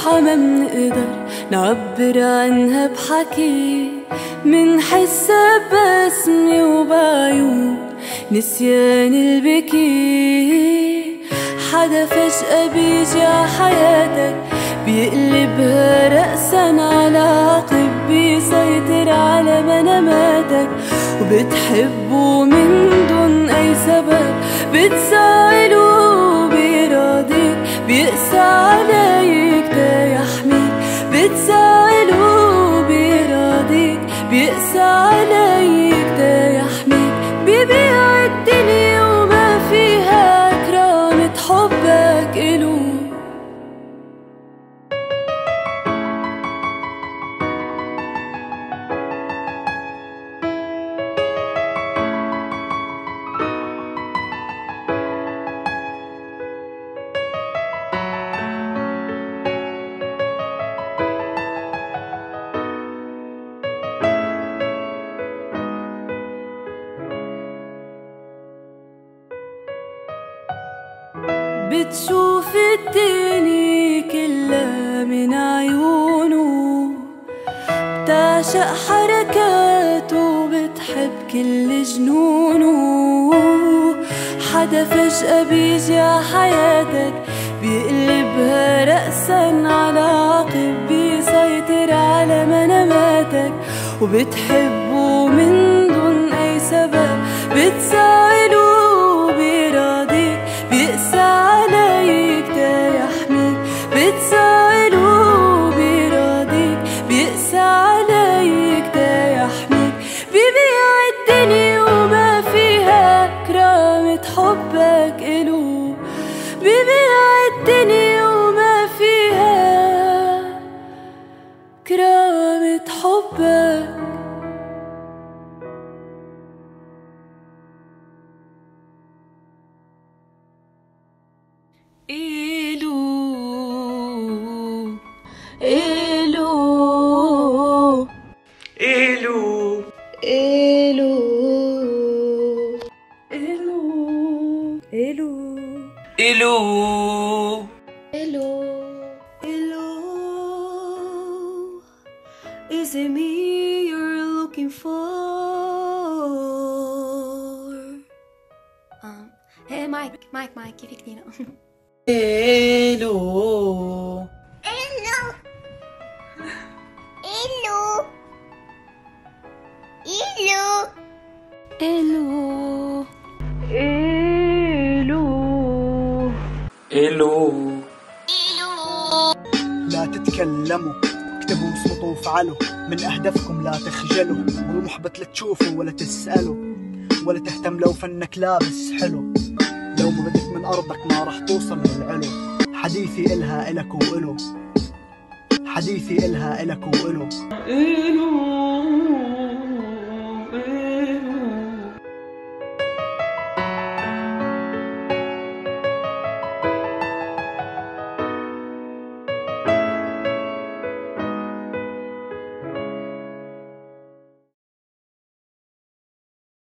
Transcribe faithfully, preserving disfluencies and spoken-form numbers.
فرحة ما منقدر نعبر عنها بحكي، منحسها ببسمة وبعيون نسيان البكي. حدا فجأة بيجي عحياتك بيقلبها رأسا على عقب، بيسيطر على مناماتك وبتحبه من دون أي سبب، بتسائله بإراديك بيقسى عليك تا يحميك، بتسائله بإراديك بيقسى عليك تا يحميك. بيبيع الدنيا وما فيها كرامة حبك إلو. بتشوف الدنيا كلها من عيونه، بتعشق حركاته بتحب كل جنونه. حدا فجأة بيجي عحياتك بيقلبها رأسا على عقب، بيسيطر على مناماتك وبتحبه من دون أي سبب، بتسائله بإراديك بيقسى عليك تا يحميك، بتسائله بإراديك بيقسى عليك تا يحميك. بيبيع الدنيا وما فيها كرامة حبك إلو، بيبيع الدنيا وما فيها كرامة حبك إلو. إلو إلو إلو إلو إلو إلو إلو إلو. Is it me you're looking for? Um, hey Mike, Mike, Mike, كيفك دينا؟ إلو إلو إلو إلو إلو إلو إلو. لا تتكلموا، اكتبوا واصمتوا وافعلوا، من أهدافكم لا تخجلوا، مو محبط لا تشوفوا ولا تسألوا، ولا تهتم لو فنك لابس حلو، لو ما بدت من أرضك ما راح توصل للعلو. حديثي إلها إلك وإلو، حديثي إلها إلك وإلو. إلو